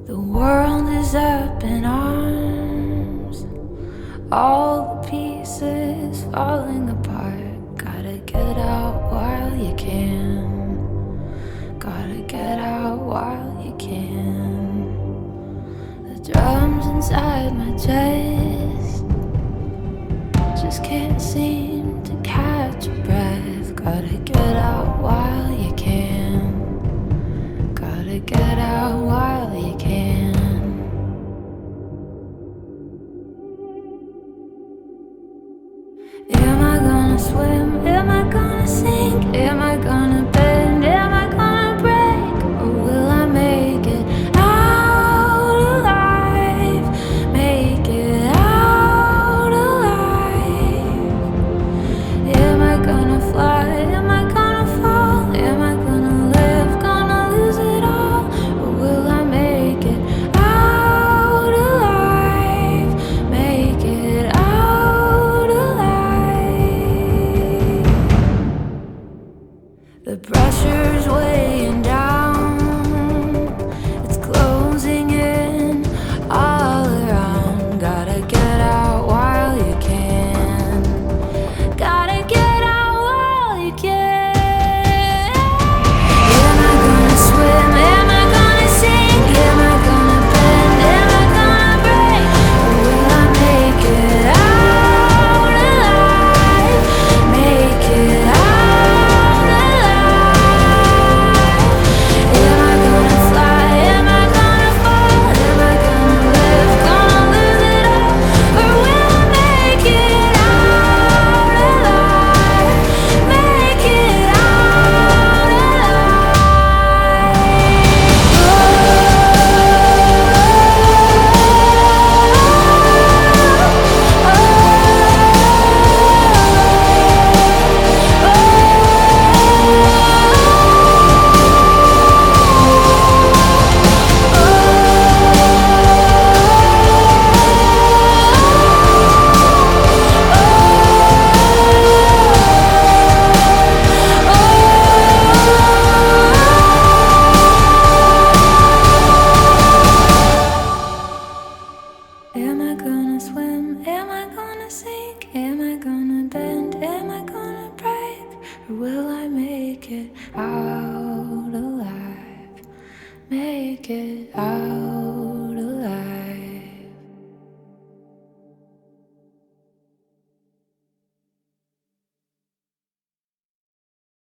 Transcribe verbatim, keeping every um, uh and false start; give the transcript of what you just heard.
The world is up in arms, all the pieces falling apart. Gotta get out while you can. Gotta get out while you can. The drums inside my chest just can't seem to catch a breath. Gotta get out while you can. Gotta get out while you can. Am I gonna swim? Am I gonna sink? Am I gonna bend? Am I gonna break? Or will I make it out alive? Make it out alive? Am I gonna fly? Am I gonna fall? Am I gonna live? Gonna lose it all? Or will I make it out alive? Make it out alive? The pressure's weighing down, it's closing in all around. Gotta get out while you can. Gotta get out while you can. Am I gonna swim? Am I gonna sink? Am I gonna bend? Am I gonna break? Or will I make it out alive? Make it out alive? Am I gonna fly? Am I gonna fall? Am I gonna live? Gonna lose it all? Or will I make it out alive? Make it out alive? Am I gonna swim? Am I gonna sink? Am I gonna bend? Am I gonna break? Or will I make it out alive? Make it out